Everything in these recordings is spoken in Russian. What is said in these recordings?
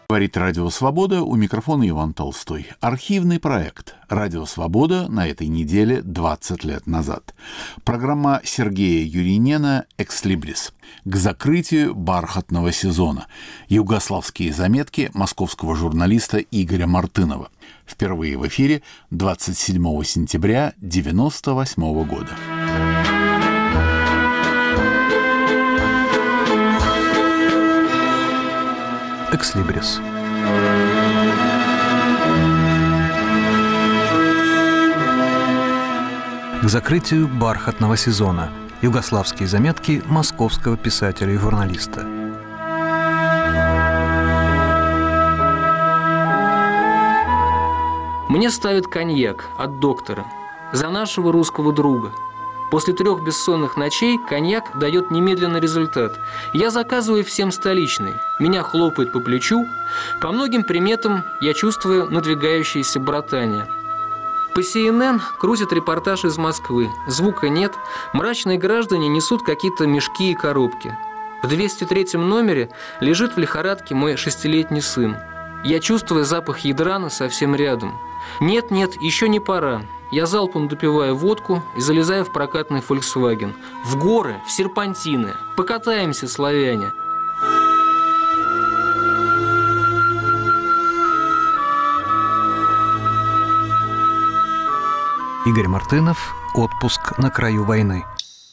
Говорит Радио Свобода, у микрофона Иван Толстой. Архивный проект «Радио Свобода» на этой неделе 20 лет назад. Программа Сергея Юринена «Экслибрис» к закрытию бархатного сезона. Югославские заметки московского журналиста Игоря Мартынова. Впервые в эфире 27 сентября 1998 года. Экслибрис. К закрытию бархатного сезона. Югославские заметки московского писателя и журналиста. Мне ставят коньяк от доктора за нашего русского друга. После 3 бессонных ночей коньяк дает немедленный результат. Я заказываю всем столичный. Меня хлопает по плечу. По многим приметам я чувствую надвигающееся братание. По CNN крутят репортаж из Москвы. Звука нет. Мрачные граждане несут какие-то мешки и коробки. В 203 номере лежит в лихорадке мой 6-летний сын. Я чувствую запах ядрана совсем рядом. Нет, еще не пора. Я залпом допиваю водку и залезаю в прокатный Volkswagen. В горы, в серпантины. Покатаемся, славяне. Игорь Мартынов. Отпуск на краю войны.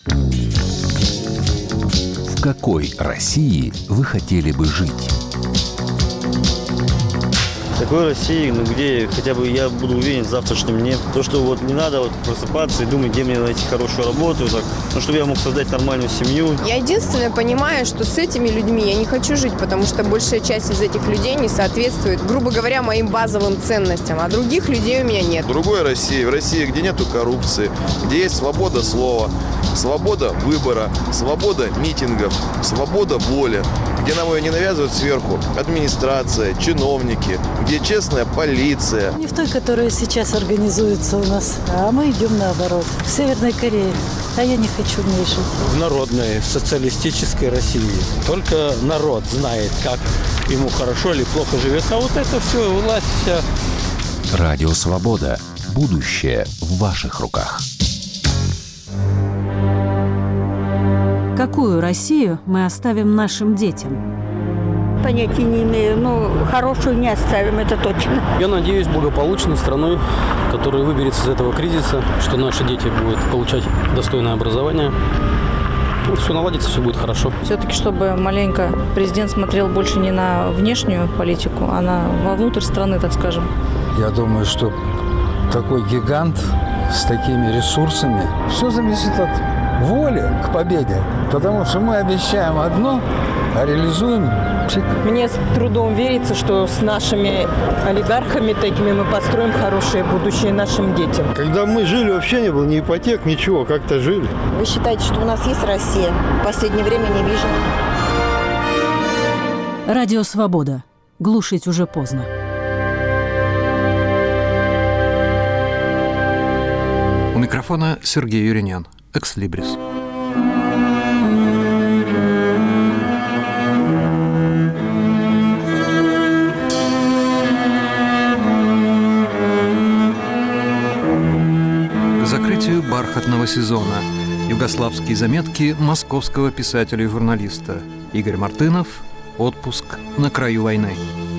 В какой России вы хотели бы жить? Такой России, где хотя бы я буду уверен в завтрашнем дне. То, что не надо просыпаться и думать, где мне найти хорошую работу, чтобы я мог создать нормальную семью. Я единственное понимаю, что с этими людьми я не хочу жить, потому что большая часть из этих людей не соответствует, грубо говоря, моим базовым ценностям, а других людей у меня нет. В другой России, в России, где нету коррупции, где есть свобода слова, свобода выбора, свобода митингов, свобода воли, где нам ее не навязывают сверху администрация, чиновники, где честная полиция. Не в той, которая сейчас организуется у нас, а мы идем наоборот. В Северной Корее. А я не хочу в ней жить. В народной, социалистической России. Только народ знает, как ему хорошо или плохо живется. А вот это все, власть вся. Радио Свобода. Будущее в ваших руках. Какую Россию мы оставим нашим детям? Понятия не имею, хорошую не оставим, это точно. Я надеюсь, благополучной страной, которая выберется из этого кризиса, что наши дети будут получать достойное образование. Все наладится, все будет хорошо. Все-таки, чтобы маленько президент смотрел больше не на внешнюю политику, а вовнутрь страны, так скажем. Я думаю, что такой гигант с такими ресурсами, все зависит от воли к победе. Потому что мы обещаем одно, а реализуем пшик. Мне с трудом верится, что с нашими олигархами такими мы построим хорошее будущее нашим детям. Когда мы жили, вообще не было ни ипотек, ничего, как-то жили. Вы считаете, что у нас есть Россия? В последнее время не вижу. Радио Свобода. Глушить уже поздно. У микрофона Сергей Юринен. Экслибрис. К закрытию бархатного сезона. Югославские заметки московского писателя и журналиста. Игорь Мартынов. Отпуск на краю войны.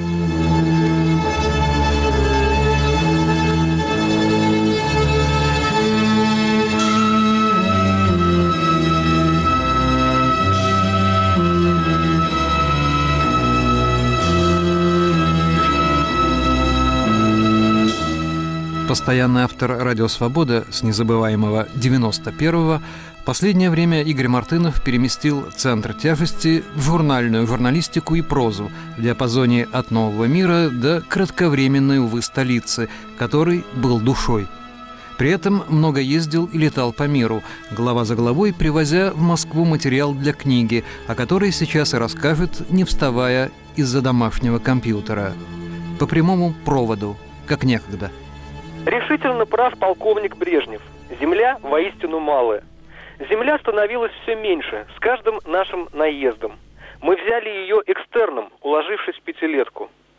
Постоянный автор «Радио Свобода» с незабываемого 91-го, в последнее время Игорь Мартынов переместил центр тяжести в журнальную журналистику и прозу в диапазоне от нового мира до кратковременной, увы, столицы, который был душой. При этом много ездил и летал по миру, глава за главой привозя в Москву материал для книги, о которой сейчас и расскажет, не вставая из-за домашнего компьютера. По прямому проводу, как некогда. Решительно прав полковник Брежнев. Земля воистину малая. Земля становилась все меньше с каждым нашим наездом. Мы взяли ее экстерном, уложившись в 5-летку.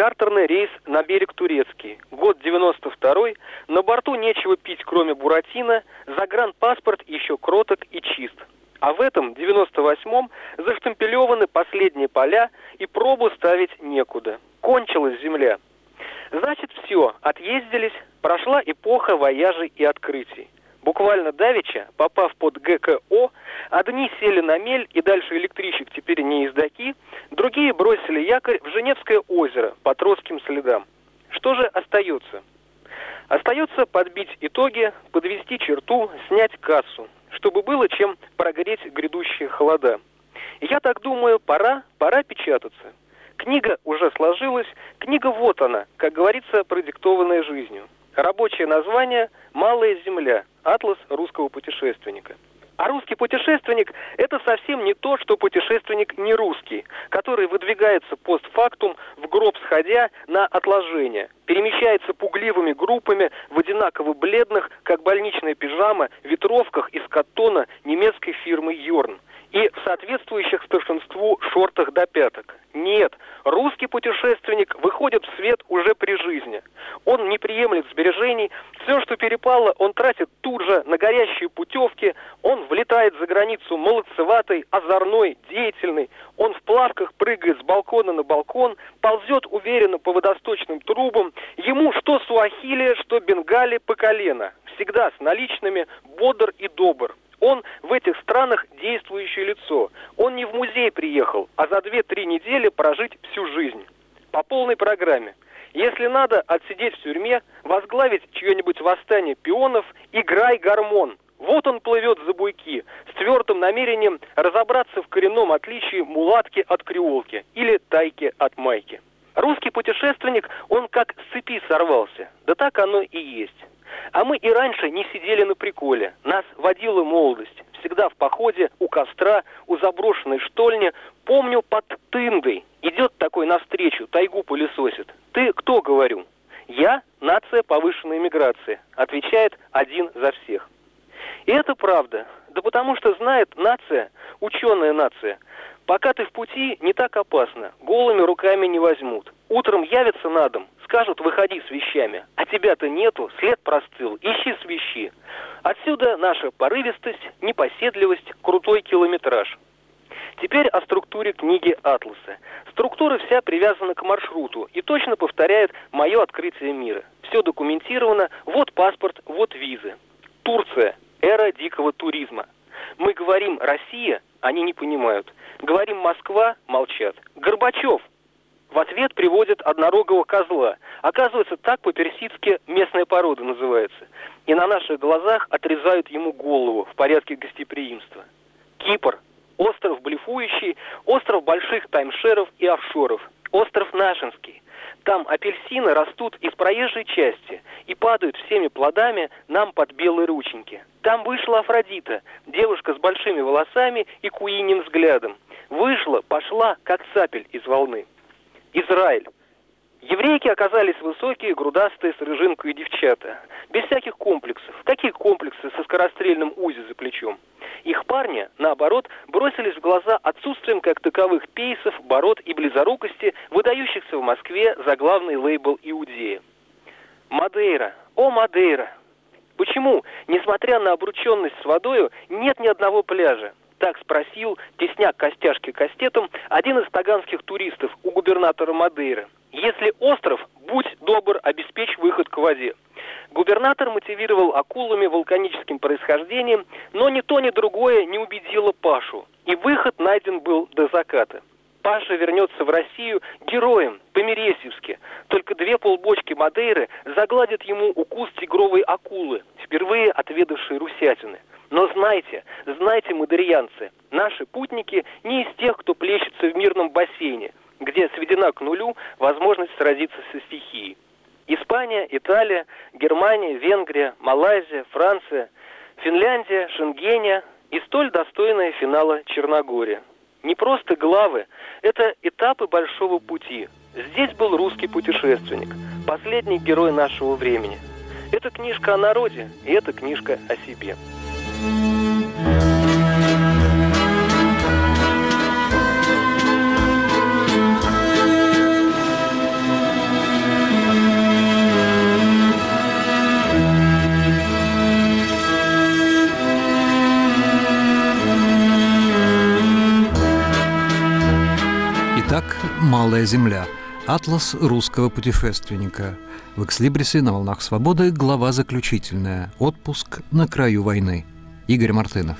Чартерный рейс на берег турецкий. Год 92-й. На борту нечего пить, кроме буратино. Загранпаспорт еще кроток и чист. А в этом 98-м заштемпелеваны последние поля, и пробу ставить некуда. Кончилась земля. Значит, все, отъездились, прошла эпоха вояжей и открытий. Буквально давеча, попав под ГКО, одни сели на мель, и дальше электричек теперь не ездаки, другие бросили якорь в Женевское озеро по троцким следам. Что же остается? Остается подбить итоги, подвести черту, снять кассу, чтобы было чем прогреть грядущие холода. И я так думаю, пора печататься. Книга уже сложилась, книга вот она, как говорится, продиктованная жизнью. Рабочее название «Малая земля. Атлас русского путешественника». А русский путешественник – это совсем не то, что путешественник не русский, который выдвигается постфактум в гроб сходя на отложение, перемещается пугливыми группами в одинаково бледных, как больничная пижама, ветровках из каттона немецкой фирмы «Йорн» и в соответствующих старшинству шортах до пяток. Нет, русский путешественник выходит в свет уже при жизни. Он не приемлет сбережений, все, что перепало, он тратит тут же на горящие путевки, он влетает за границу молодцеватый, озорной, деятельный, он в плавках прыгает с балкона на балкон, ползет уверенно по водосточным трубам, ему что суахили, что бенгали по колено, всегда с наличными, бодр и добр. Он в этих странах действующее лицо. Он не в музей приехал, а за 2-3 недели прожить всю жизнь. По полной программе. Если надо отсидеть в тюрьме, возглавить чье-нибудь восстание пионов, играй гормон. Вот он плывет за буйки, с твердым намерением разобраться в коренном отличии мулатки от креолки или тайки от майки. Русский путешественник, он как с цепи сорвался. Да так оно и есть. А мы и раньше не сидели на приколе. Нас водила молодость. Всегда в походе, у костра, у заброшенной штольни. Помню, под Тындой. Идет такой навстречу, тайгу пылесосит. Ты кто, говорю? Я – нация повышенной миграции. Отвечает один за всех. И это правда. Да потому что знает нация, ученая нация. Пока ты в пути, не так опасно. Голыми руками не возьмут. Утром явятся на дом, скажут, выходи с вещами. А тебя-то нету, след простыл, ищи свищи. Отсюда наша порывистость, непоседливость, крутой километраж. Теперь о структуре книги «Атласа». Структура вся привязана к маршруту и точно повторяет мое открытие мира. Все документировано, вот паспорт, вот визы. Турция. Эра дикого туризма. Мы говорим «Россия», они не понимают. Говорим «Москва», молчат. Горбачев. В ответ приводят однорогого козла. Оказывается, так по-персидски местная порода называется. И на наших глазах отрезают ему голову в порядке гостеприимства. Кипр. Остров блефующий, остров больших таймшеров и офшоров. Остров Нашинский. Там апельсины растут из проезжей части и падают всеми плодами нам под белые рученьки. Там вышла Афродита, девушка с большими волосами и куиньим взглядом. Вышла, пошла, как цапель из волны. Израиль. Еврейки оказались высокие, грудастые, с рыжинкой девчата. Без всяких комплексов. Какие комплексы со скорострельным УЗИ за плечом? Их парни, наоборот, бросились в глаза отсутствием как таковых пейсов, бород и близорукости, выдающихся в Москве за главный лейбл Иудея. Мадейра. О, Мадейра! Почему, несмотря на обрученность с водою, нет ни одного пляжа? Так спросил, тесня костяшки кастетом, один из таганских туристов у губернатора Мадейры. Если остров, будь добр, обеспечь выход к воде. Губернатор мотивировал акулами вулканическим происхождением, но ни то, ни другое не убедило Пашу. И выход найден был до заката. Паша вернется в Россию героем, по-мересьевски. Только 2 полбочки Мадейры загладят ему укус тигровой акулы, впервые отведавшей русятины. Но знайте, мадейрянцы, наши путники не из тех, кто плещется в мирном бассейне, где сведена к нулю возможность сразиться со стихией. Испания, Италия, Германия, Венгрия, Малайзия, Франция, Финляндия, Шенгения и столь достойная финала Черногория. Не просто главы, это этапы большого пути. Здесь был русский путешественник, последний герой нашего времени. Это книжка о народе, и это книжка о себе. Князек «Малая земля». Атлас русского путешественника. В «Экслибрисе» на «Волнах свободы» глава заключительная. Отпуск на краю войны. Игорь Мартынов.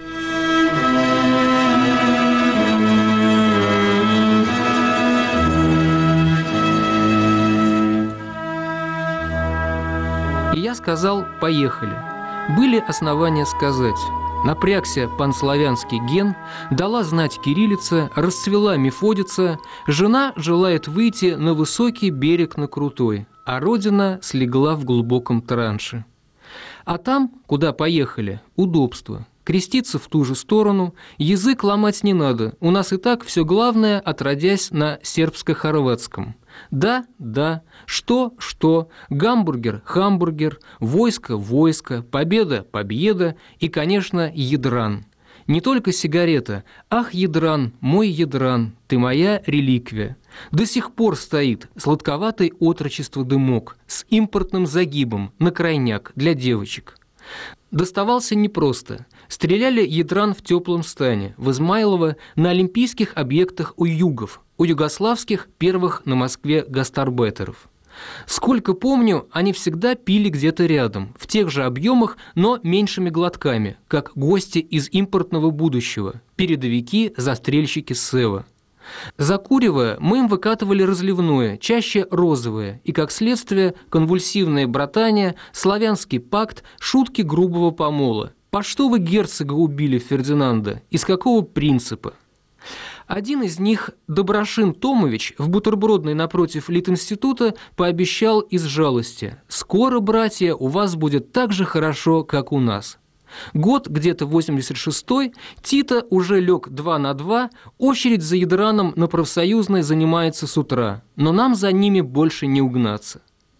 И я сказал «поехали». Были основания сказать. Напрягся панславянский ген, дала знать кириллица, расцвела мефодица, жена желает выйти на высокий берег на крутой, а родина слегла в глубоком транше. А там, куда поехали, удобство. Креститься в ту же сторону, язык ломать не надо, у нас и так все главное, отродясь на сербско-хорватском. Да, да, что, гамбургер, хамбургер, войско, войско, победа, победа и, конечно, ядран. Не только сигарета, ах, ядран, мой ядран, ты моя реликвия. До сих пор стоит сладковатый отрочество дымок с импортным загибом на крайняк для девочек. Доставался непросто. Стреляли ядран в теплом стане, в Измайлово, на олимпийских объектах у югов, у югославских первых на Москве гастарбайтеров. Сколько помню, они всегда пили где-то рядом, в тех же объемах, но меньшими глотками, как гости из импортного будущего, передовики, застрельщики Сева. Закуривая, мы им выкатывали разливное, чаще розовое, и, как следствие, конвульсивное братание, славянский пакт, шутки грубого помола. По что вы герцога убили, Фердинанда? Из какого принципа? Один из них, Доброшин Томович, в бутербродной напротив Литинститута пообещал из жалости: «Скоро, братья, у вас будет так же хорошо, как у нас». Год где-то 86-й, Тита уже лег 2 на 2, очередь за ядраном на профсоюзной занимается с утра, но нам за ними больше не угнаться.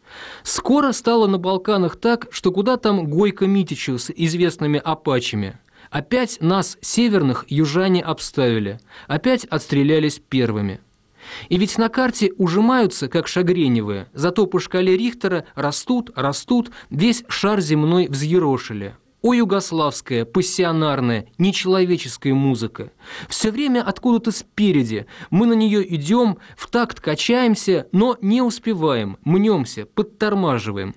Скоро стало на Балканах так, что куда там Гойко Митичу с известными апачами. Опять нас, северных, южане обставили, опять отстрелялись первыми. И ведь на карте ужимаются, как шагреневые, зато по шкале Рихтера растут, весь шар земной взъерошили. О, югославская, пассионарная, нечеловеческая музыка. Все время откуда-то спереди. Мы на нее идем, в такт качаемся, но не успеваем, мнемся, подтормаживаем.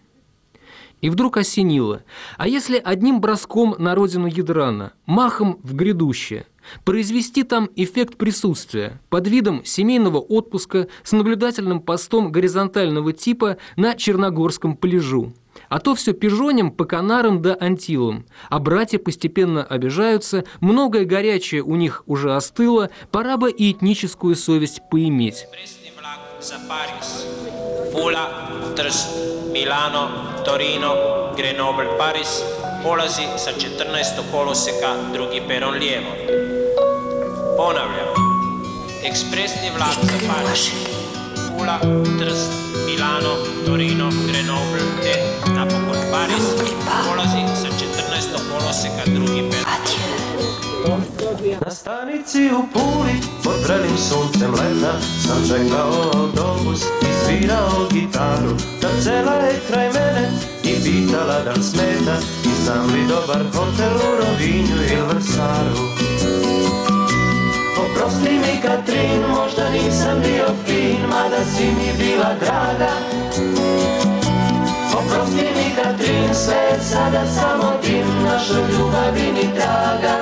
И вдруг осенило. А если одним броском на родину ядрана, махом в грядущее, произвести там эффект присутствия под видом семейного отпуска с наблюдательным постом горизонтального типа на Черногорском пляжу? А то все пижоним по Канарам да Антилам, а братья постепенно обижаются, многое горячее у них уже остыло, пора бы и этническую совесть поиметь. Milano, Torino, Grenoble, Paris, polazi sa 14. koloseka, drugi peron lijevo. Ponavljam, ekspresni vlak za Paris, Pula, Trst, Milano, Torino, Grenoble, te napokon Paris, polazi sa 14. koloseka, drugi peron lijevo. Na stanici u Puli, pod vrelim suncem leta, sam čekao autobus i svirao gitaru. Da cela je kraj mene i pitala da li smeta i znam li dobar hotel u Rovinju ili Vrsaru. Oprosti mi, Katrin, možda nisam bio fin, mada si mi bila draga. Oprosti mi, Katrin, sve je sada samo dim, našoj ljubavi ni traga.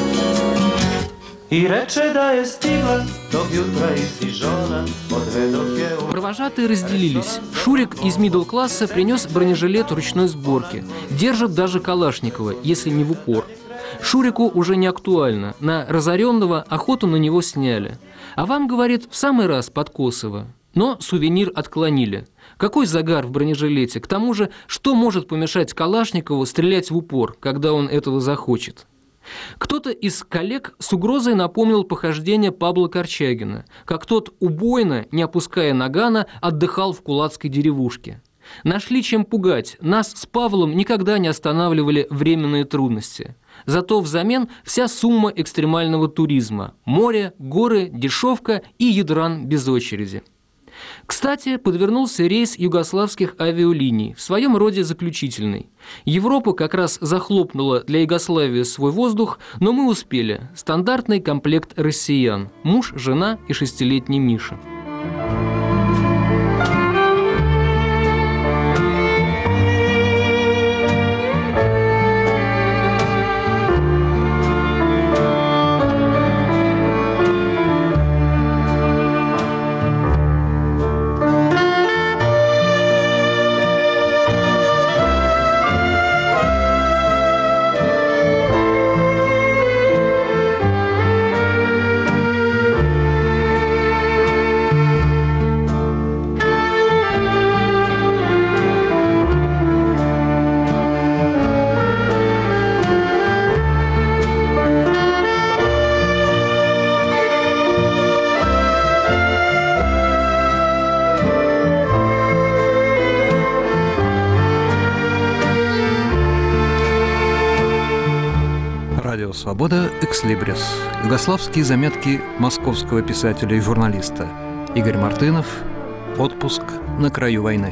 И рече да е стигла, тог jutра из Дижона, подведох je... Провожатые разделились. Шурик из мидл-класса принес бронежилет ручной сборки. Держит даже Калашникова, если не в упор. Шурику уже не актуально. На разоренного охоту на него сняли. А вам, говорит, в самый раз под Косово. Но сувенир отклонили. Какой загар в бронежилете? К тому же, что может помешать Калашникову стрелять в упор, когда он этого захочет? Кто-то из коллег с угрозой напомнил похождение Пабло Корчагина, как тот убойно, не опуская нагана, отдыхал в кулацкой деревушке. Нашли чем пугать, нас с Павлом никогда не останавливали временные трудности. Зато взамен вся сумма экстремального туризма – море, горы, дешевка и ядран без очереди. Кстати, подвернулся рейс югославских авиалиний, в своем роде заключительный. Европа как раз захлопнула для Югославии свой воздух, но мы успели. Стандартный комплект россиян – муж, жена и 6-летний Миша. «Свобода. Экслибрис». Югославские заметки московского писателя и журналиста. Игорь Мартынов. Отпуск на краю войны.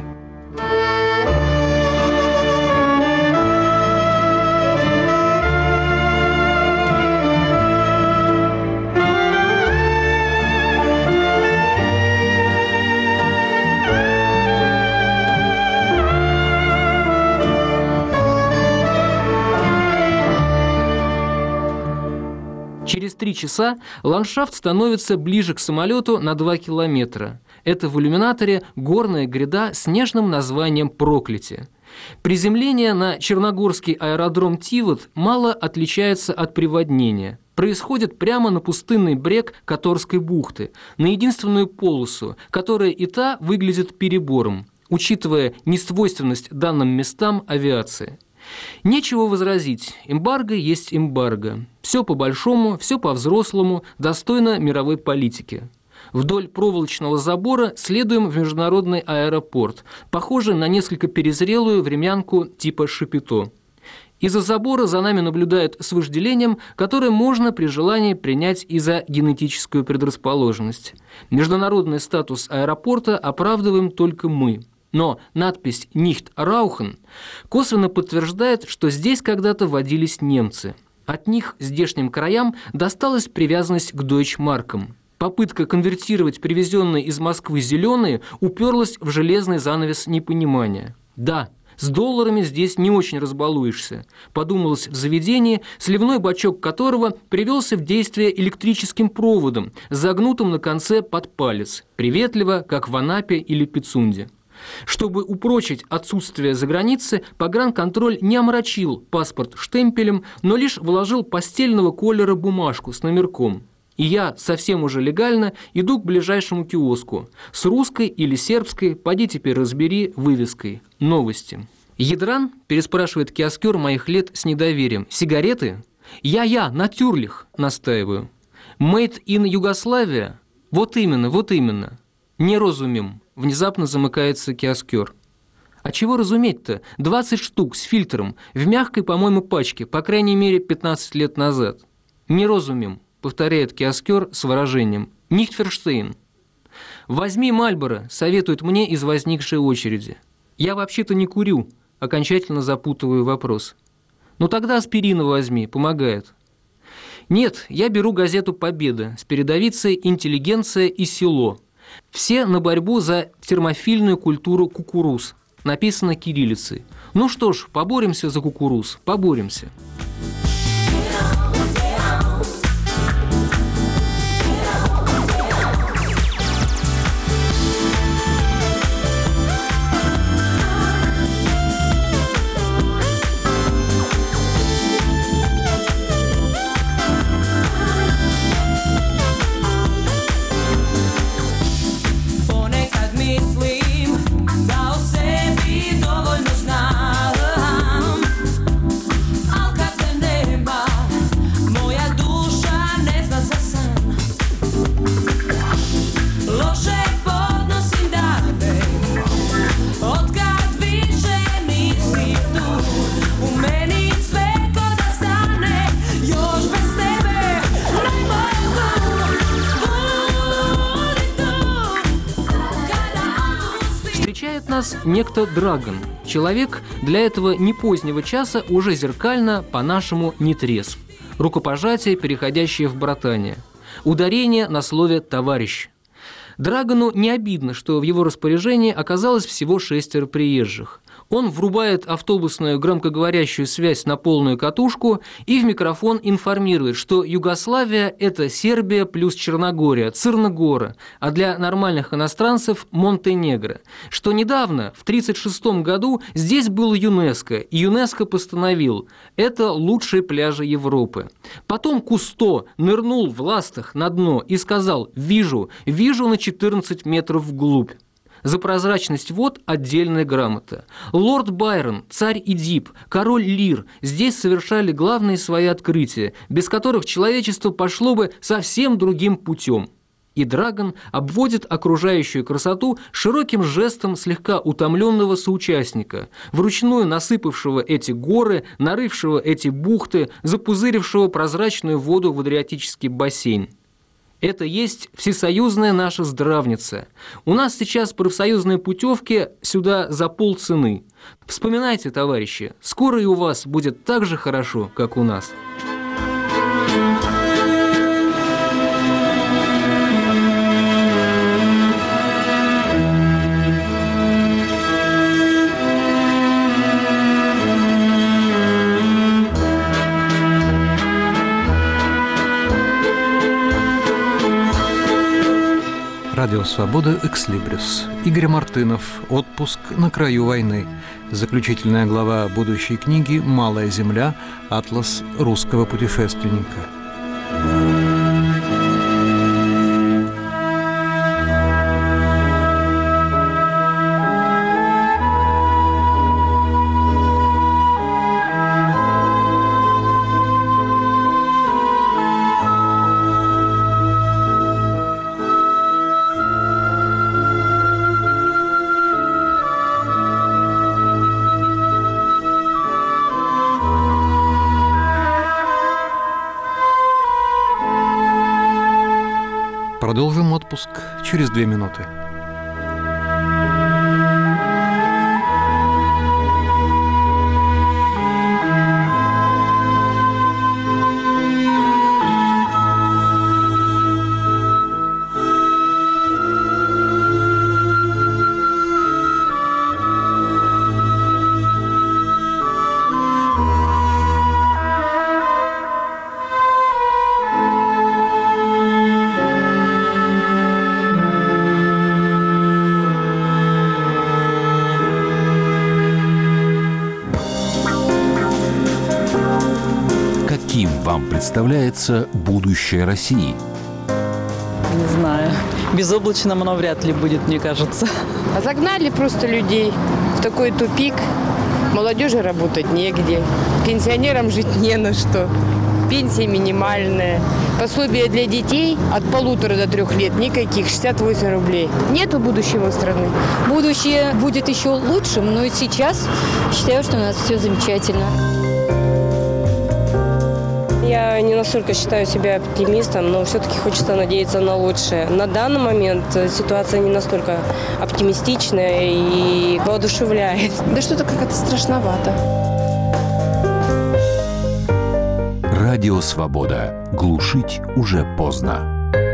Через 3 часа ландшафт становится ближе к самолету на 2 километра. Это в иллюминаторе горная гряда с нежным названием «Проклятие». Приземление на Черногорский аэродром Тивот мало отличается от приводнения. Происходит прямо на пустынный брег Которской бухты, на единственную полосу, которая и та выглядит перебором, учитывая несвойственность данным местам авиации. Нечего возразить, эмбарго есть эмбарго. Все по-большому, все по-взрослому, достойно мировой политики. Вдоль проволочного забора следуем в международный аэропорт, похожий на несколько перезрелую времянку типа Шапито. Из-за забора за нами наблюдают с вожделением, которое можно при желании принять и за генетическую предрасположенность. Международный статус аэропорта оправдываем только мы. Но надпись «Nicht rauchen» косвенно подтверждает, что здесь когда-то водились немцы. От них здешним краям досталась привязанность к дойчмаркам. Попытка конвертировать привезенные из Москвы зеленые уперлась в железный занавес непонимания. Да, с долларами здесь не очень разбалуешься, подумалось в заведении, сливной бачок которого привелся в действие электрическим проводом, загнутым на конце под палец, приветливо, как в Анапе или Пицунде. Чтобы упрочить отсутствие за границы, погранконтроль не омрачил паспорт штемпелем, но лишь вложил постельного колера бумажку с номерком. И я, совсем уже легально, иду к ближайшему киоску с русской или сербской, поди теперь разбери, вывеской «Новости». «Ядран?» – переспрашивает киоскер моих лет с недоверием. «Сигареты?» «Я, натюрлих», – настаиваю. «Made in Югославия?» Вот именно. «Не разумем». Внезапно замыкается киоскер. А чего разуметь-то? 20 штук с фильтром, в мягкой, по-моему, пачке, по крайней мере, 15 лет назад. «Не разумем», повторяет киоскер с выражением. «Nicht verstehen». «Возьми Мальборо», советует мне из возникшей очереди. Я вообще-то не курю, окончательно запутываю вопрос. «Ну тогда аспирина возьми, помогает». Нет, я беру газету «Победа» с передовицей «Интеллигенция и село». Все на борьбу за термофильную культуру кукуруз. Написано кириллицей. Ну что ж, поборемся за кукуруз, поборемся. Встречает нас некто Драгон. Человек для этого не позднего часа уже зеркально, по-нашему, не трезв. Рукопожатие, переходящее в братание. Ударение на слове «товарищ». Драгону не обидно, что в его распоряжении оказалось всего 6 приезжих. Он врубает автобусную громкоговорящую связь на полную катушку и в микрофон информирует, что Югославия – это Сербия плюс Черногория, Црна-Гора, а для нормальных иностранцев – Монтенегро. Что недавно, в 1936 году, здесь был ЮНЕСКО, и ЮНЕСКО постановил – это лучшие пляжи Европы. Потом Кусто нырнул в ластах на дно и сказал «Вижу на 14 метров вглубь». За прозрачность вод отдельная грамота. Лорд Байрон, царь Эдип, король Лир здесь совершали главные свои открытия, без которых человечество пошло бы совсем другим путем. И Драгон обводит окружающую красоту широким жестом слегка утомленного соучастника, вручную насыпавшего эти горы, нарывшего эти бухты, запузырившего прозрачную воду в Адриатический бассейн. Это есть всесоюзная наша здравница. У нас сейчас профсоюзные путевки сюда за полцены. Вспоминайте, товарищи, скоро и у вас будет так же хорошо, как у нас. Радио «Свобода» «Экслибрис». Игорь Мартынов. «Отпуск на краю войны». Заключительная глава будущей книги «Малая земля. Атлас русского путешественника». Продолжим отпуск через 2 минуты. Вам представляется будущее России? Не знаю. Безоблачным оно вряд ли будет, мне кажется. Загнали просто людей в такой тупик. Молодежи работать негде. Пенсионерам жить не на что. Пенсия минимальная. Пособие для детей от 1,5 до 3 лет никаких, 68 рублей. Нету будущего страны. Будущее будет еще лучшим, но и сейчас считаю, что у нас все замечательно. Я не настолько считаю себя оптимистом, но все-таки хочется надеяться на лучшее. На данный момент ситуация не настолько оптимистичная и воодушевляет. Да что-то как-то страшновато. Радио «Свобода». Глушить уже поздно.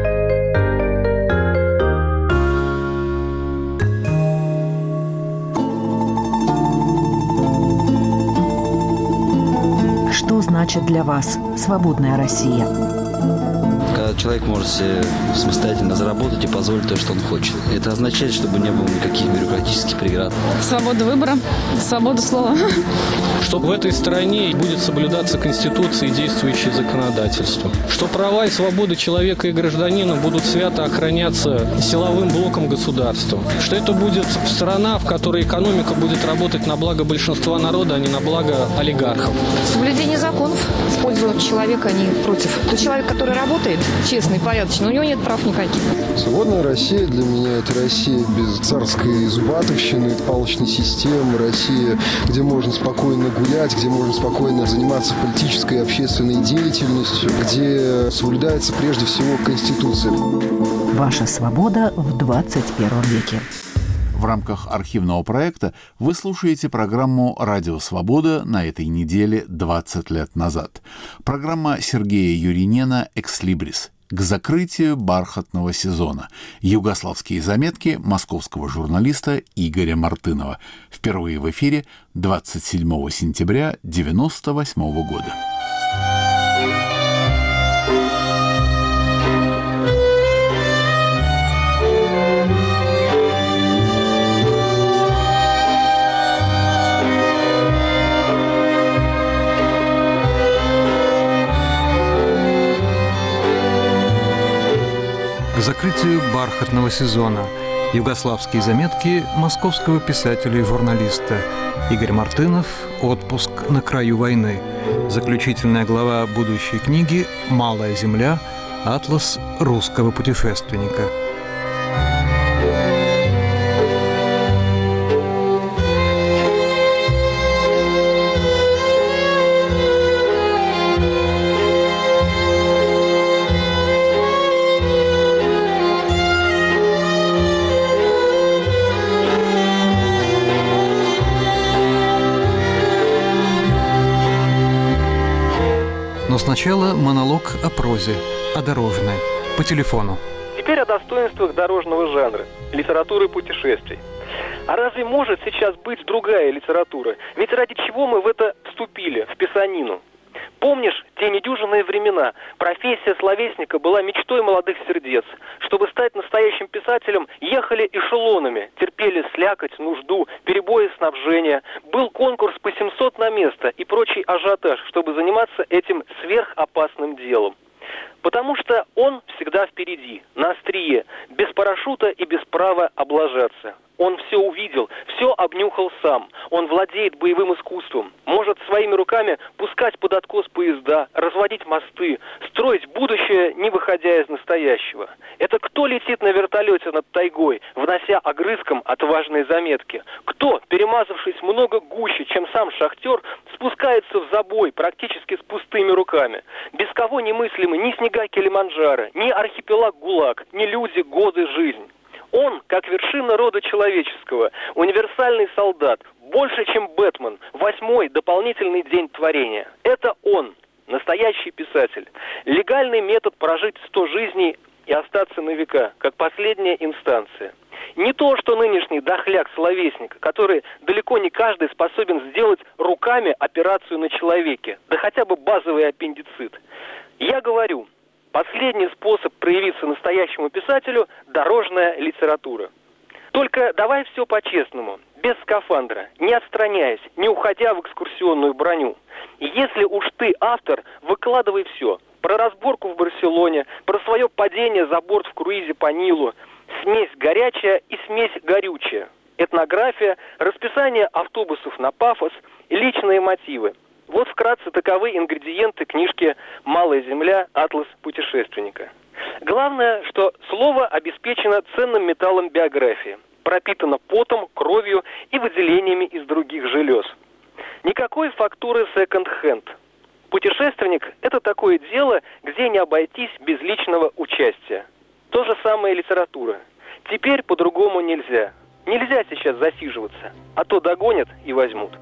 Что значит для вас свободная Россия? Когда человек может себе самостоятельно заработать и позволить то, что он хочет. Это означает, чтобы не было никаких бюрократических преград. Свобода выбора, свобода слова. Что в этой стране будет соблюдаться Конституция и действующее законодательство. Что права и свободы человека и гражданина будут свято охраняться силовым блоком государства. Что это будет страна, в которой экономика будет работать на благо большинства народа, а не на благо олигархов. Соблюдение законов в пользу человека, а не против. Тот человек, который работает, честный, порядочный, у него нет прав никаких. Свободная Россия для меня – это Россия без царской зубатовщины, палочной системы, Россия, где можно спокойно гулять, где можно спокойно заниматься политической и общественной деятельностью, где соблюдается прежде всего Конституция. Ваша свобода в 21 веке. В рамках архивного проекта вы слушаете программу «Радио Свобода» на этой неделе 20 лет назад. Программа Сергея Юринена «Экслибрис» к закрытию бархатного сезона. Югославские заметки московского журналиста Игоря Мартынова. Впервые в эфире 27 сентября 1998 года. К закрытию бархатного сезона. Югославские заметки московского писателя и журналиста. Игорь Мартынов «Отпуск на краю войны». Заключительная глава будущей книги «Малая земля. Атлас русского путешественника». Но сначала монолог о прозе, о дорожной, по телефону. Теперь о достоинствах дорожного жанра, литературы путешествий. А разве может сейчас быть другая литература? Ведь ради чего мы в это вступили, в писанину? Помнишь те недюжинные времена? Профессия словесника была мечтой молодых сердец. Чтобы стать настоящим писателем, ехали эшелонами, терпели слякоть, нужду, перебои снабжения. Был конкурс по 700 на место и прочий ажиотаж, чтобы заниматься этим сверхопасным делом. Потому что он всегда впереди, на острие, без парашюта и без права облажаться. Он все увидел, все обнюхал сам. Он владеет боевым искусством, может своими руками пускать под откос поезда, разводить мосты, строить будущее, не выходя из настоящего. Это кто летит на вертолете над тайгой, внося огрызком отважные заметки? Кто, перемазавшись много гуще, чем сам шахтер, спускается в забой практически с пустыми руками? Без кого немыслимы ни снега Килиманджаро, ни архипелаг ГУЛАГ, ни люди, годы, жизнь. Он, как вершина рода человеческого, универсальный солдат, больше, чем Бэтмен, 8-й дополнительный день творения. Это он, настоящий писатель. Легальный метод прожить 100 жизней и остаться на века, как последняя инстанция. Не то, что нынешний дохляк-словесник, который далеко не каждый способен сделать руками операцию на человеке, да хотя бы базовый аппендицит. Я говорю... Последний способ проявиться настоящему писателю – дорожная литература. Только давай все по-честному, без скафандра, не отстраняясь, не уходя в экскурсионную броню. И если уж ты автор, выкладывай все. Про разборку в Барселоне, про свое падение за борт в круизе по Нилу, смесь горячая и смесь горючая, этнография, расписание автобусов на Пафос и личные мотивы. Вот вкратце таковы ингредиенты книжки «Малая земля. Атлас путешественника». Главное, что слово обеспечено ценным металлом биографии, пропитано потом, кровью и выделениями из других желез. Никакой фактуры секонд-хенд. Путешественник – это такое дело, где не обойтись без личного участия. То же самое литература. Теперь по-другому нельзя. Нельзя сейчас засиживаться, а то догонят и возьмут.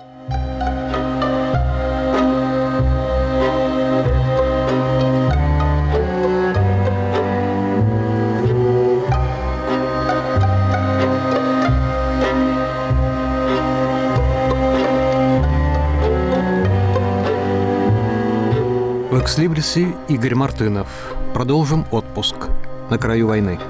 В «Экслибрисе» Игорь Мартынов. Продолжим отпуск на краю войны.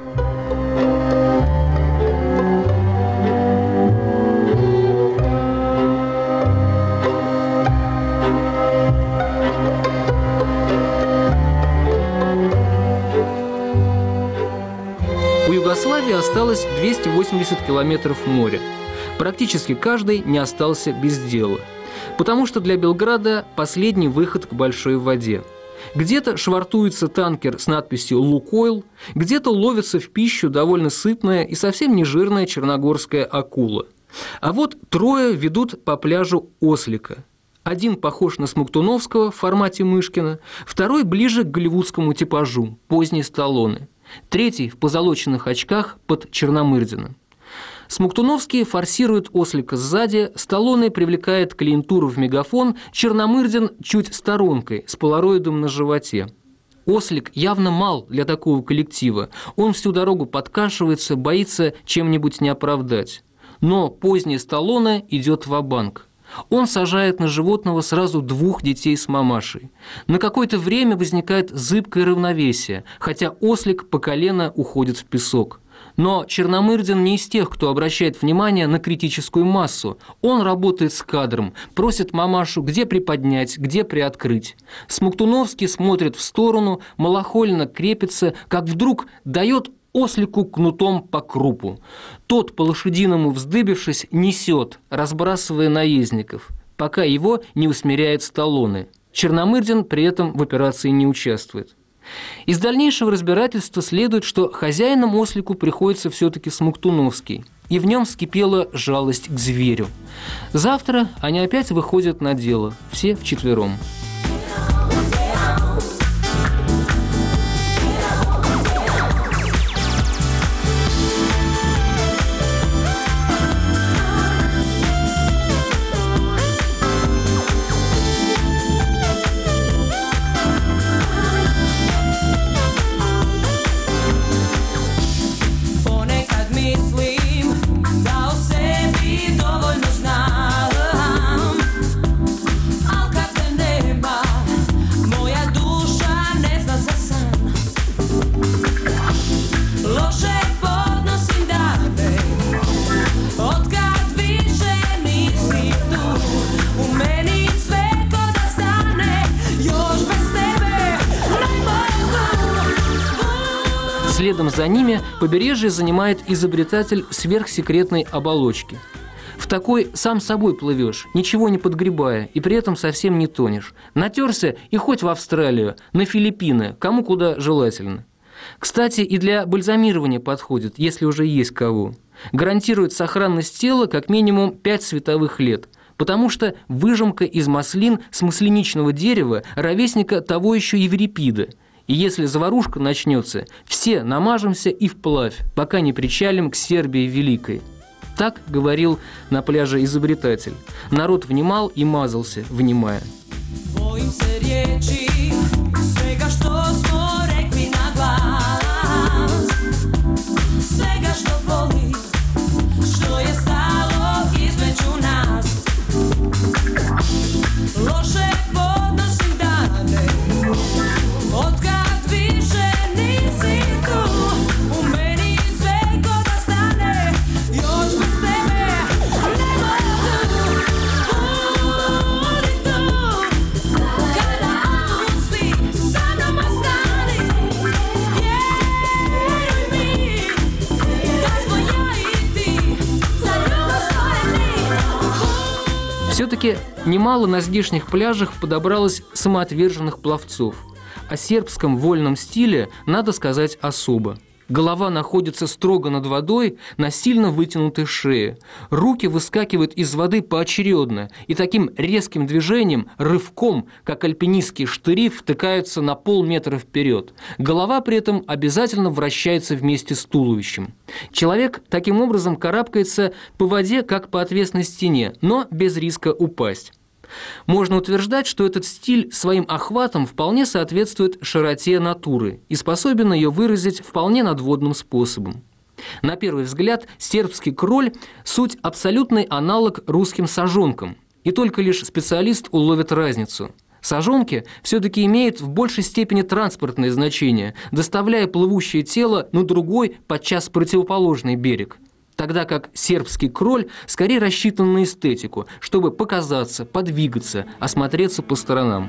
У Югославии осталось 280 километров моря. Практически каждый не остался без дела. Потому что для Белграда последний выход к большой воде. Где-то швартуется танкер с надписью «Лукойл», где-то ловится в пищу довольно сытная и совсем не жирная черногорская акула. А вот трое ведут по пляжу ослика. Один похож на Смоктуновского в формате Мышкина, второй ближе к голливудскому типажу, поздний Сталлоне, третий в позолоченных очках под Черномырдиным. Смоктуновский форсирует ослика сзади, Сталлоне привлекает клиентуру в мегафон, Черномырдин чуть сторонкой, с полароидом на животе. Ослик явно мал для такого коллектива. Он всю дорогу подкашивается, боится чем-нибудь не оправдать. Но поздний Сталлоне идет ва-банк. Он сажает на животного сразу 2 детей с мамашей. На какое-то время возникает зыбкое равновесие, хотя ослик по колено уходит в песок. Но Черномырдин не из тех, кто обращает внимание на критическую массу. Он работает с кадром, просит мамашу, где приподнять, где приоткрыть. Смоктуновский смотрит в сторону, малохольно крепится, как вдруг дает ослику кнутом по крупу. Тот, по-лошадиному вздыбившись, несет, разбрасывая наездников, пока его не усмиряет Сталлоне. Черномырдин при этом в операции не участвует. Из дальнейшего разбирательства следует, что хозяином ослику приходится все-таки Смоктуновский, и в нем вскипела жалость к зверю. Завтра они опять выходят на дело, все вчетвером. Следом за ними побережье занимает изобретатель сверхсекретной оболочки. В такой сам собой плывешь, ничего не подгребая, и при этом совсем не тонешь. Натерся и хоть в Австралию, на Филиппины, кому куда желательно. Кстати, и для бальзамирования подходит, если уже есть кого. Гарантирует сохранность тела как минимум 5 световых лет, потому что выжимка из маслин с масляничного дерева ровесника того еще Еврипида. И если заварушка начнется, все намажемся и вплавь, пока не причалим к Сербии Великой. Так говорил на пляже изобретатель. Народ внимал и мазался, внимая. Все-таки немало на здешних пляжах подобралось самоотверженных пловцов. О сербском вольном стиле надо сказать особо. Голова находится строго над водой на сильно вытянутой шее. Руки выскакивают из воды поочередно и таким резким движением, рывком, как альпинистские штыри, втыкаются на полметра вперед. Голова при этом обязательно вращается вместе с туловищем. Человек таким образом карабкается по воде, как по отвесной стене, но без риска упасть. Можно утверждать, что этот стиль своим охватом вполне соответствует широте натуры и способен ее выразить вполне надводным способом. На первый взгляд, сербский кроль – суть абсолютный аналог русским сажонкам, и только лишь специалист уловит разницу. Сажонки все-таки имеют в большей степени транспортное значение, доставляя плывущее тело на другой, подчас противоположный берег. Тогда как сербский кроль скорее рассчитан на эстетику, чтобы показаться, подвигаться, осмотреться по сторонам.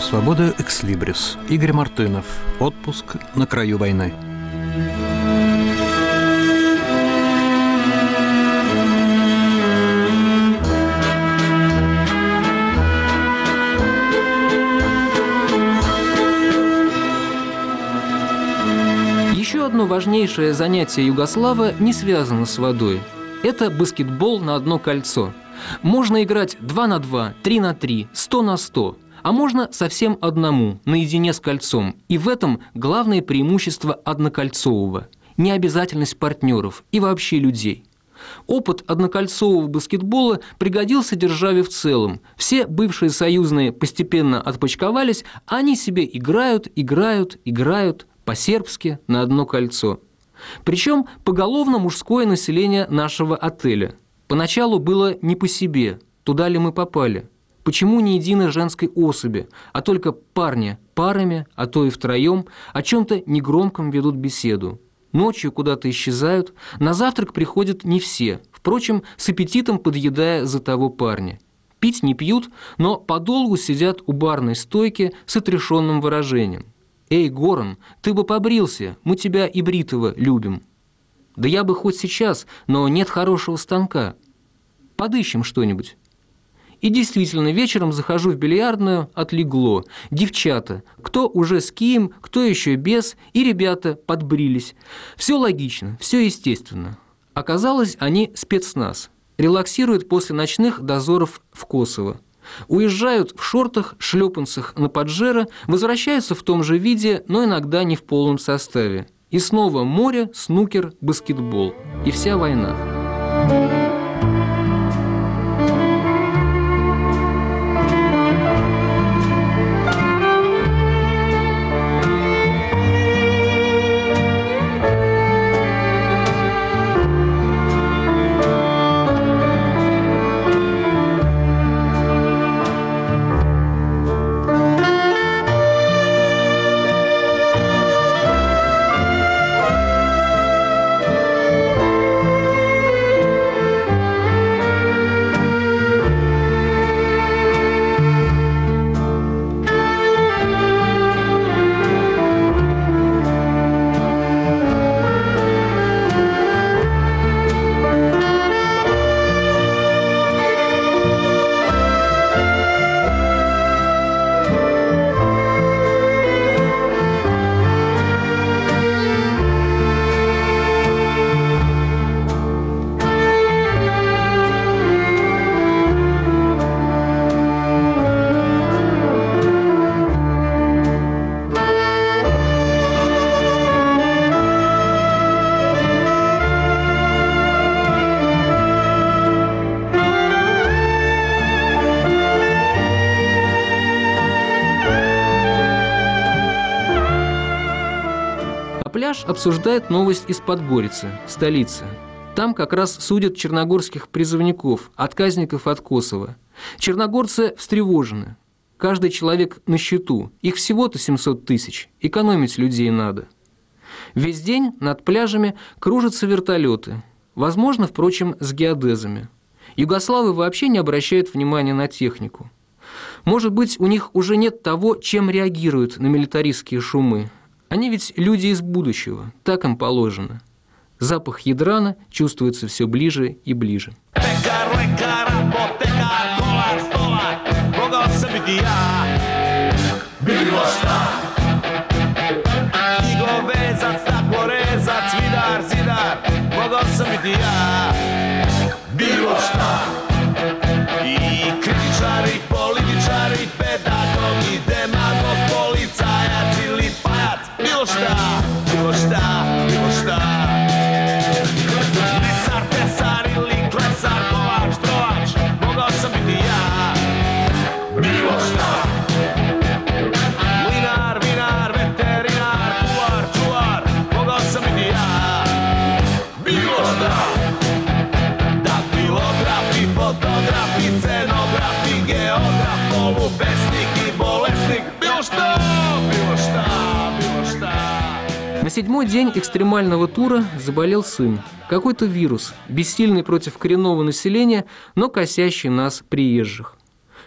Свобода Экслибрис. Игорь Мартынов. Отпуск на краю войны. Еще одно важнейшее занятие Югослава не связано с водой. Это баскетбол на одно кольцо. Можно играть 2 на 2, 3 на 3, 100 на 100. А можно совсем одному, наедине с кольцом. И в этом главное преимущество однокольцового – необязательность партнеров и вообще людей. Опыт однокольцового баскетбола пригодился державе в целом. Все бывшие союзные постепенно отпочковались, а они себе играют по-сербски на одно кольцо. Причем поголовно мужское население нашего отеля. Поначалу было не по себе, туда ли мы попали. Почему ни единой женской особи, а только парни парами, а то и втроем, о чем-то негромком ведут беседу. Ночью куда-то исчезают, на завтрак приходят не все, впрочем, с аппетитом подъедая за того парня. Пить не пьют, но подолгу сидят у барной стойки с отрешенным выражением. «Эй, Горан, ты бы побрился, мы тебя и бритого любим». «Да я бы хоть сейчас, но нет хорошего станка. Подыщем что-нибудь». И действительно, вечером захожу в бильярдную, отлегло. Девчата, кто уже с кием, кто еще без, и ребята подбрились. Все логично, все естественно. Оказалось, они спецназ. Релаксируют после ночных дозоров в Косово. Уезжают в шортах, шлепанцах на поджеро, возвращаются в том же виде, но иногда не в полном составе. И снова море, снукер, баскетбол. И вся война. Пляж обсуждает новость из Подгорицы, столицы. Там как раз судят черногорских призывников, отказников от Косово. Черногорцы встревожены. Каждый человек на счету. Их всего-то 700 тысяч. Экономить людей надо. Весь день над пляжами кружатся вертолеты. Возможно, впрочем, с геодезами. Югославы вообще не обращают внимания на технику. Может быть, у них уже нет того, чем реагируют на милитаристские шумы. Они ведь люди из будущего, так им положено. Запах ядрана чувствуется все ближе и ближе. Bilo šta Lisar, tesar ili klesar, kovač, trovač, mogao sam biti ja. Bilo šta Mlinar, vinar, veterinar, kuvar, čuvar, mogao sam biti ja. Bilo šta Daktilografi, fotografi, scenografi, geograf, polupesnik i bolesnik. Bilo šta На 7-й день экстремального тура заболел сын. Какой-то вирус, бессильный против коренного населения, но косящий нас, приезжих.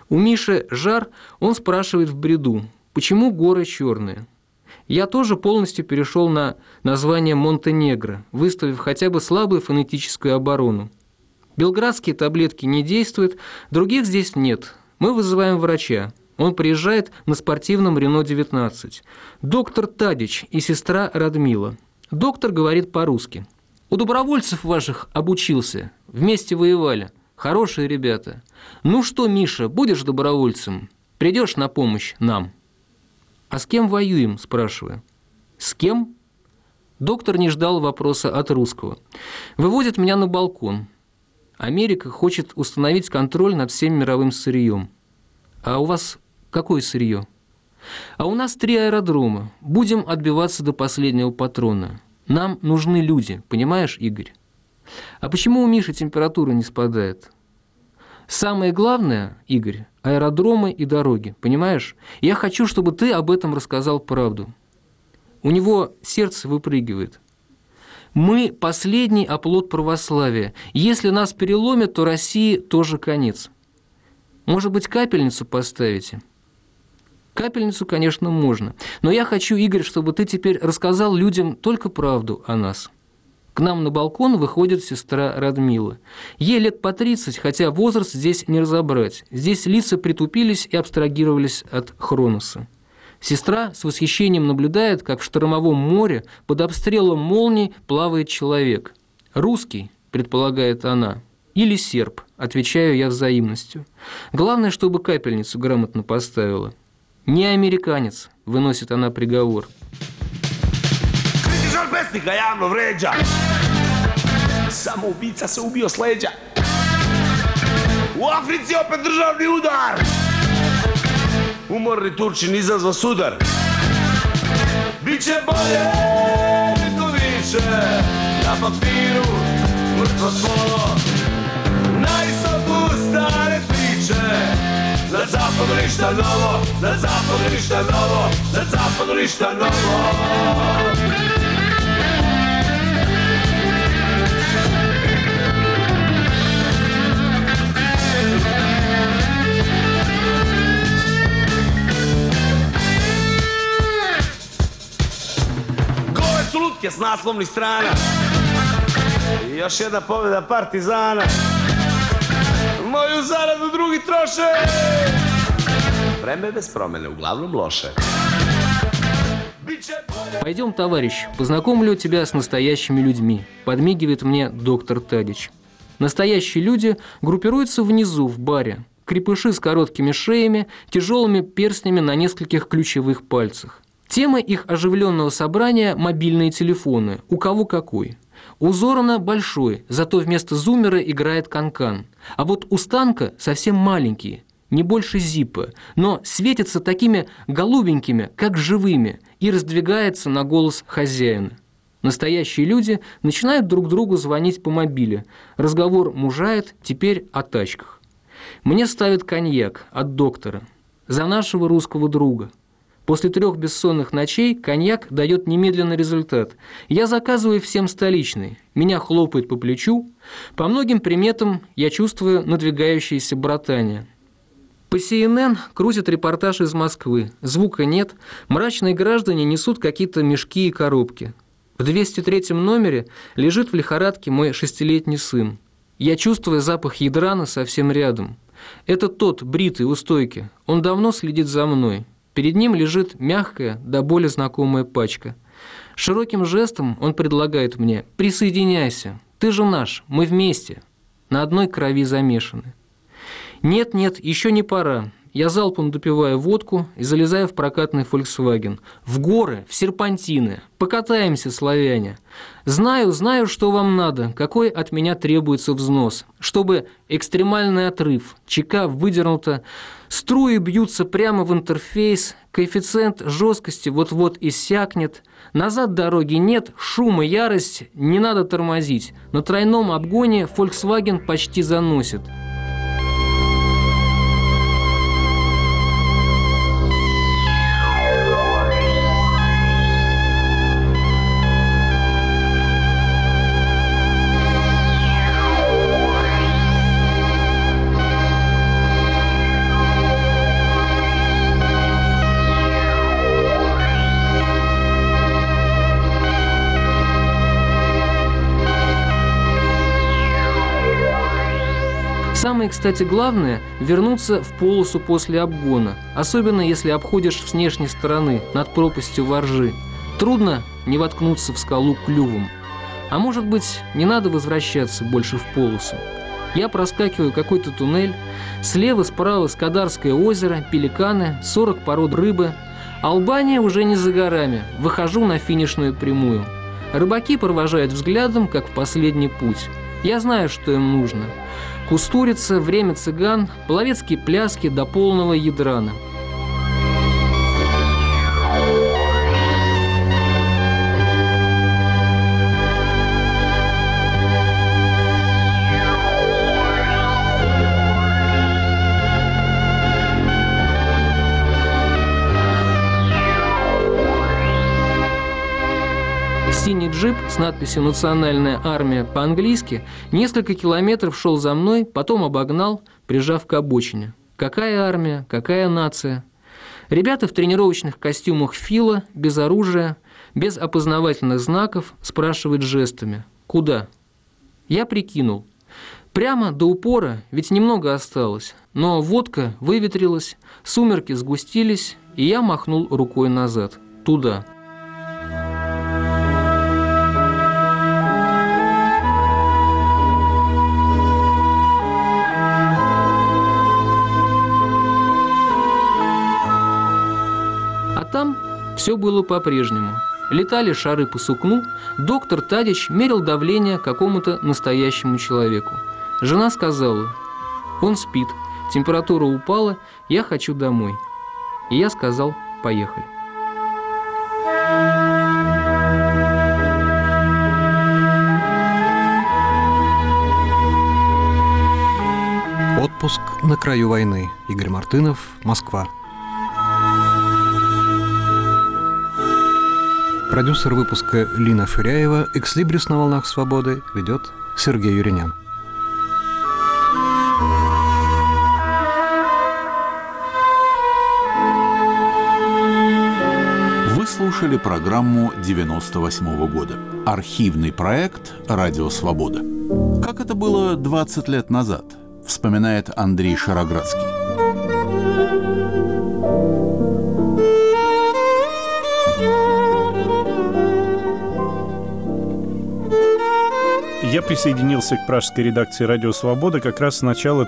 У Миши жар, он спрашивает в бреду, почему горы черные? Я тоже полностью перешел на название Монтенегро, выставив хотя бы слабую фонетическую оборону. Белградские таблетки не действуют, других здесь нет. Мы вызываем врача. Он приезжает на спортивном Рено-19. Доктор Тадич и сестра Радмила. Доктор говорит по-русски. У добровольцев ваших обучился, вместе воевали. Хорошие ребята. Ну что, Миша, будешь добровольцем? Придешь на помощь нам? А с кем воюем, спрашиваю. С кем? Доктор не ждал вопроса от русского. Выводит меня на балкон. Америка хочет установить контроль над всем мировым сырьем. А у вас какое сырье? А у нас 3 аэродрома. Будем отбиваться до последнего патрона. Нам нужны люди, понимаешь, Игорь? А почему у Миши температура не спадает? Самое главное, Игорь, аэродромы и дороги, понимаешь? Я хочу, чтобы ты об этом рассказал правду. У него сердце выпрыгивает. Мы последний оплот православия. Если нас переломят, то России тоже конец. Может быть, капельницу поставите? Капельницу, конечно, можно. Но я хочу, Игорь, чтобы ты теперь рассказал людям только правду о нас. К нам на балкон выходит сестра Радмила. Ей лет по 30, хотя возраст здесь не разобрать. Здесь лица притупились и абстрагировались от Хроноса. Сестра с восхищением наблюдает, как в штормовом море под обстрелом молний плавает человек. Русский, предполагает она, или серб, отвечаю я взаимностью. Главное, чтобы капельницу грамотно поставила. Не американец, выносит она приговор. Kritičar pesnika javno vređa. Samoubica se ubio s leđa. U Africi opet državni udar. Umorni Turčin izazva sudar. Biće bolje, niko više. Na papiru mrtvo slovo. Na istoku stare priče. Na zapadu ništa novo. Na zapadu ništa novo. Na zapadu ništa novo. Su lutke s naslovnih strana i još jedna pobjeda Partizana. Moju zaradu drugi troše. Vreme bez promjene, uglavnom loše. Пойдем, товарищ, познакомлю тебя с настоящими людьми, подмигивает мне доктор Тадич. Настоящие люди группируются внизу, в баре. Крепыши с короткими шеями, тяжелыми перстнями на нескольких ключевых пальцах. Тема их оживленного собрания – мобильные телефоны, у кого какой. У Зорана большой, зато вместо зуммера играет канкан. А вот у Станка совсем маленькие, не больше зипа, но светятся такими голубенькими, как живыми, и раздвигается на голос хозяина. Настоящие люди начинают друг другу звонить по мобиле. Разговор мужает, теперь о тачках. Мне ставят коньяк от доктора. За нашего русского друга. После 3 бессонных ночей коньяк дает немедленный результат. Я заказываю всем столичный. Меня хлопают по плечу. По многим приметам я чувствую надвигающееся братание. По CNN крутят репортаж из Москвы. Звука нет. Мрачные граждане несут какие-то мешки и коробки. В 203 номере лежит в лихорадке мой 6-летний сын. Я чувствую запах ядрана совсем рядом. Это тот, бритый, у стойки. Он давно следит за мной. Перед ним лежит мягкая, до боли знакомая пачка. Широким жестом он предлагает мне: «Присоединяйся, ты же наш, мы вместе, на одной крови замешаны». Нет, еще не пора. Я залпом допиваю водку и залезаю в прокатный Volkswagen. В горы, в серпантины. Покатаемся, славяне. Знаю, что вам надо, какой от меня требуется взнос. Чтобы экстремальный отрыв, чека выдернута, струи бьются прямо в интерфейс, коэффициент жесткости вот-вот иссякнет. Назад дороги нет, шум и ярость, не надо тормозить. На тройном обгоне Volkswagen почти заносит. Самое, кстати, главное – вернуться в полосу после обгона, особенно если обходишь с внешней стороны, над пропастью воржи. Трудно не воткнуться в скалу клювом. А может быть, не надо возвращаться больше в полосу. Я проскакиваю какой-то туннель, слева, справа Скадарское озеро, пеликаны, 40 пород рыбы. Албания уже не за горами, выхожу на финишную прямую. Рыбаки провожают взглядом, как в последний путь. Я знаю, что им нужно. Кустурица, время цыган, половецкие пляски до полного ядрана. Синий джип с надписью «Национальная армия» по-английски несколько километров шел за мной, потом обогнал, прижав к обочине. Какая армия, какая нация? Ребята в тренировочных костюмах фила, без оружия, без опознавательных знаков, спрашивают жестами. Куда? Я прикинул. Прямо до упора, ведь немного осталось, но водка выветрилась, сумерки сгустились, и я махнул рукой назад. Туда. Там все было по-прежнему. Летали шары по сукну, доктор Тадич мерил давление какому-то настоящему человеку. Жена сказала: «Он спит, температура упала, я хочу домой». И я сказал: «Поехали». Отпуск на краю войны. Игорь Мартынов, Москва. Продюсер выпуска Лина Фыряева, «Экслибрис» на волнах свободы ведет Сергей Юринян. Вы слушали программу 98-го года. Архивный проект «Радио Свобода». Как это было 20 лет назад, вспоминает Андрей Шароградский. Я присоединился к пражской редакции «Радио Свобода» как раз с начала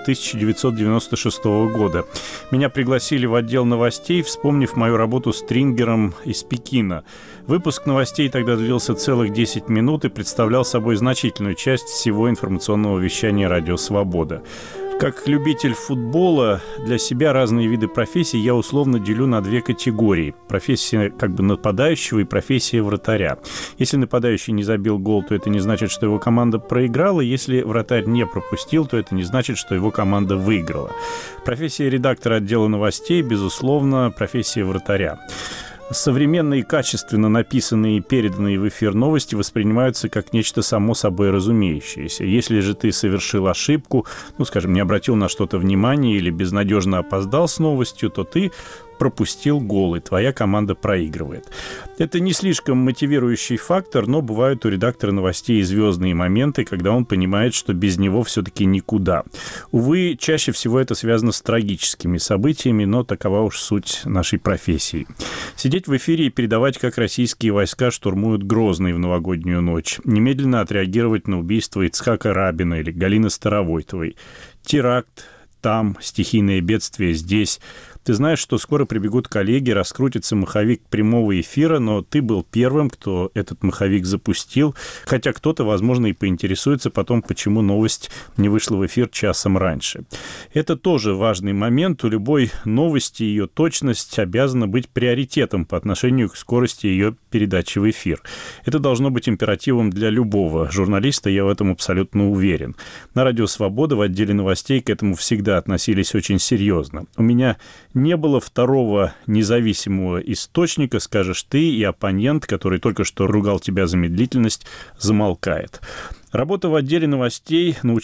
1996 года. Меня пригласили в отдел новостей, вспомнив мою работу стрингером из Пекина. Выпуск новостей тогда длился целых 10 минут и представлял собой значительную часть всего информационного вещания «Радио Свобода». Как любитель футбола, для себя разные виды профессий я условно делю на две категории. Профессия как бы нападающего и профессия вратаря. Если нападающий не забил гол, то это не значит, что его команда проиграла. Если вратарь не пропустил, то это не значит, что его команда выиграла. Профессия редактора отдела новостей, безусловно, профессия вратаря. Современные, качественно написанные и переданные в эфир новости воспринимаются как нечто само собой разумеющееся. Если же ты совершил ошибку, скажем, не обратил на что-то внимания или безнадежно опоздал с новостью, то ты пропустил гол, и твоя команда проигрывает. Это не слишком мотивирующий фактор, но бывают у редактора новостей звездные моменты, когда он понимает, что без него все-таки никуда. Увы, чаще всего это связано с трагическими событиями, но такова уж суть нашей профессии. Сидеть в эфире и передавать, как российские войска штурмуют Грозный в новогоднюю ночь. Немедленно отреагировать на убийство Ицхака Рабина или Галины Старовойтовой. Теракт там, стихийное бедствие здесь. Ты знаешь, что скоро прибегут коллеги, раскрутится маховик прямого эфира, но ты был первым, кто этот маховик запустил, хотя кто-то, возможно, и поинтересуется потом, почему новость не вышла в эфир часом раньше. Это тоже важный момент. У любой новости ее точность обязана быть приоритетом по отношению к скорости ее передачи в эфир. Это должно быть императивом для любого журналиста, я в этом абсолютно уверен. На «Радио Свобода» в отделе новостей к этому всегда относились очень серьезно. У меня не было второго независимого источника, скажешь ты, и оппонент, который только что ругал тебя за медлительность, замолкает. Работа в отделе новостей научила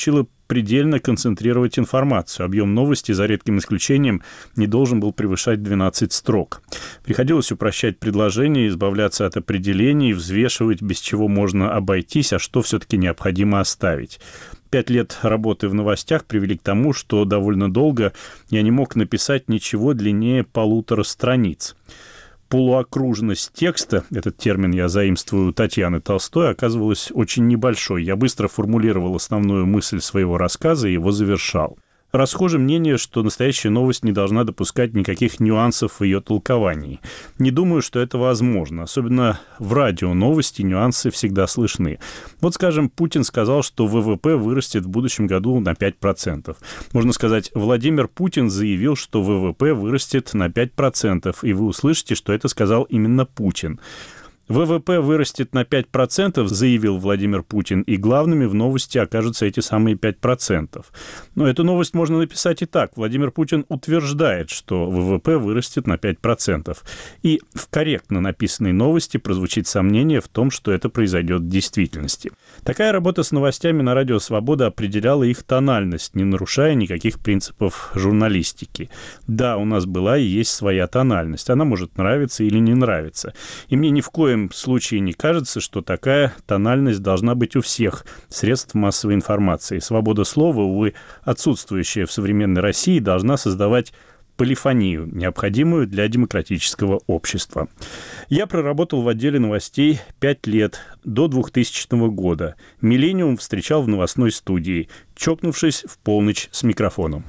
предельно концентрировать информацию. Объем новости, за редким исключением, не должен был превышать 12 строк. Приходилось упрощать предложения, избавляться от определений, взвешивать, без чего можно обойтись, а что все-таки необходимо оставить. 5 лет работы в новостях привели к тому, что довольно долго я не мог написать ничего длиннее 1,5 страниц. Полуокружность текста, этот термин я заимствую у Татьяны Толстой, оказывалась очень небольшой. Я быстро формулировал основную мысль своего рассказа и его завершал. Расхоже мнение, что настоящая новость не должна допускать никаких нюансов в ее толковании. Не думаю, что это возможно. Особенно в радио новости нюансы всегда слышны. Вот, скажем, Путин сказал, что ВВП вырастет в будущем году на 5%. Можно сказать, Владимир Путин заявил, что ВВП вырастет на 5%, и вы услышите, что это сказал именно Путин. ВВП вырастет на 5%, заявил Владимир Путин, и главными в новости окажутся эти самые 5%. Но эту новость можно написать и так. Владимир Путин утверждает, что ВВП вырастет на 5%. И в корректно написанной новости прозвучит сомнение в том, что это произойдет в действительности. Такая работа с новостями на Радио Свобода определяла их тональность, не нарушая никаких принципов журналистики. Да, у нас была и есть своя тональность. Она может нравиться или не нравиться. И мне ни в коем случае не кажется, что такая тональность должна быть у всех средств массовой информации. Свобода слова, увы, отсутствующая в современной России, должна создавать полифонию, необходимую для демократического общества. Я проработал в отделе новостей 5 лет, до 2000 года. «Миллениум» встречал в новостной студии, чокнувшись в полночь с микрофоном.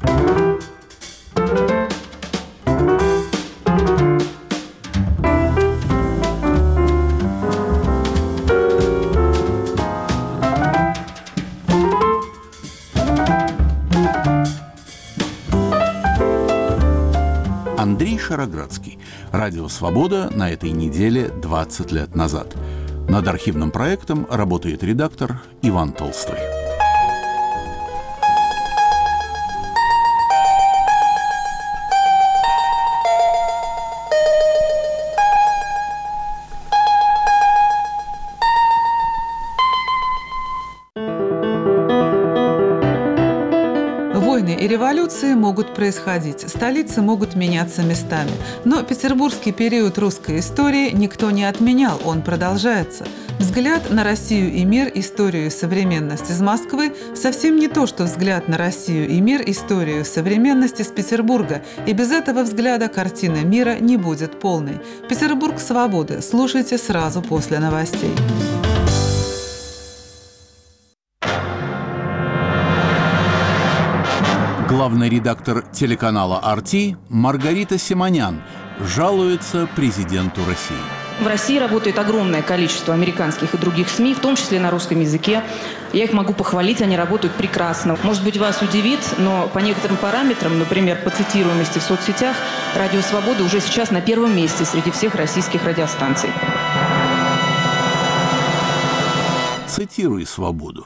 Андрей Шароградский. Радио «Свобода» на этой неделе 20 лет назад. Над архивным проектом работает редактор Иван Толстой. Войны и революции могут происходить, столицы могут меняться местами. Но петербургский период русской истории никто не отменял, он продолжается. Взгляд на Россию и мир, историю и современность из Москвы совсем не то, что взгляд на Россию и мир, историю и современность из Петербурга. И без этого взгляда картина мира не будет полной. Петербург свободы. Слушайте сразу после новостей. Главный редактор телеканала «Арти» Маргарита Симонян жалуется президенту России. В России работает огромное количество американских и других СМИ, в том числе на русском языке. Я их могу похвалить, они работают прекрасно. Может быть, вас удивит, но по некоторым параметрам, например, по цитируемости в соцсетях, Радио Свобода уже сейчас на первом месте среди всех российских радиостанций. Цитируй «Свободу».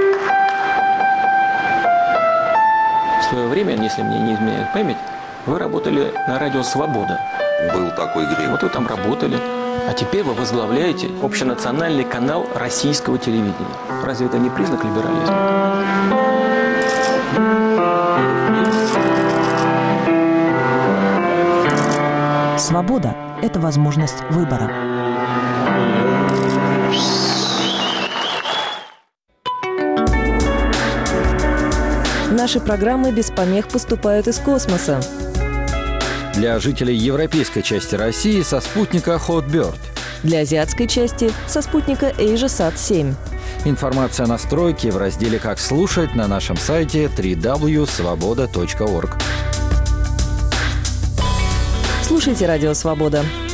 В свое время, если мне не изменяет память, вы работали на Радио Свобода. Был такой грех. Вот вы там работали. А теперь вы возглавляете общенациональный канал российского телевидения. Разве это не признак либерализма? Свобода – это возможность выбора. Наши программы без помех поступают из космоса. Для жителей европейской части России со спутника Hotbird. Для азиатской части со спутника AsiaSat-7. Информация о настройке в разделе «Как слушать» на нашем сайте www.svoboda.org. Слушайте «Радио Свобода».